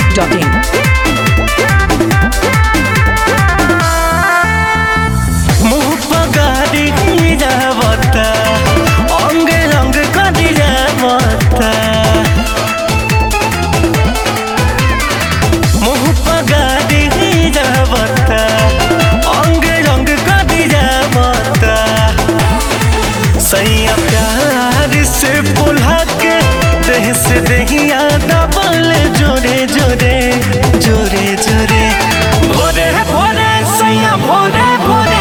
biharmasti.in. मुँह पगारी जावता अंग रंग करी जावता मुँह पगारी जावता अंग रंग करी जावता सैया प्यार से बुला के देह से देहिया दबल जोरे जोरे जोरे जोरे भोरे भोरे सैया भोरे भोरे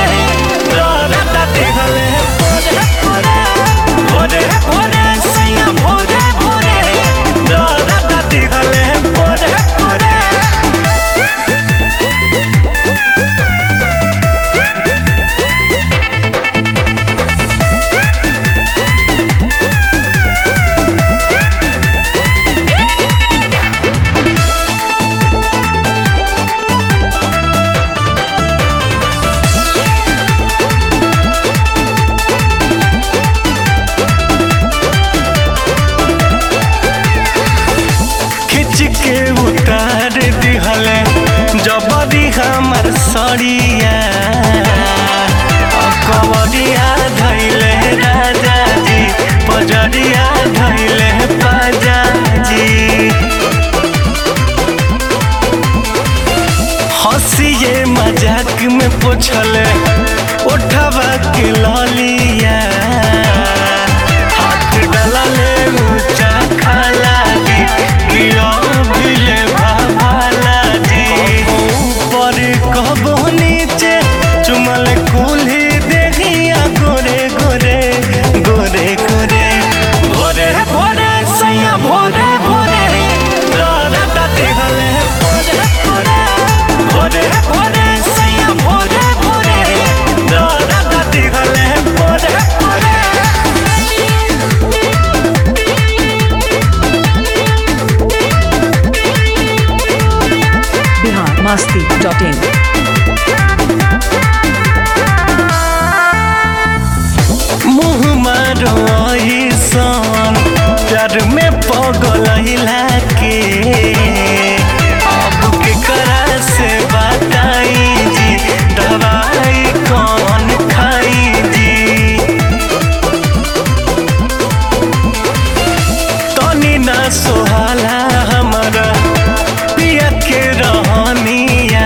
भोरे भोरे सैया भोरे भोरे राती गले भोरे भोरे के उतार दिहले जबरी हमर सड़िया कवरिया धैले राजा जी पजरिया धैले पाजा जी हंसिए मजाक में पूछले उठवा के ललिया हाथ डलले ऊंचा खाला चुमल कुल्ही देखिया गोरे गोरे गोरे गोरे भोरे भोरे सैया भोरे भोरे राती गले भोरे भोरे भोरे भोरे सैया भोरे भोरे राती गले भोरे भोरे biharmasti.in. मुँह मारो सन प्यार में पगल के अब के करा से बताई जी दवाई कौन खाई जी तनी ना सोहाला हमारा पिया के रहनिया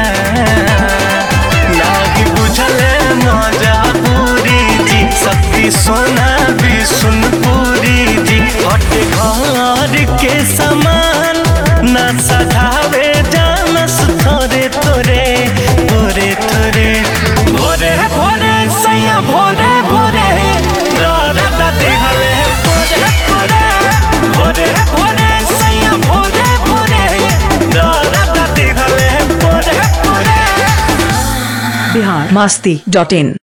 लागी बुझले मजा पूरी जी शक्ति सोना भी सुन पूरी जी हट घर के समान न सधावे जानस थोरे थोरे थोरे थोरे भोरे भोरे सैया भोरे भोरे राती गले भोरे भोरे भोरे भोरे सैया भोरे भोरे राती गले भोरे भोरे biharmasti.in.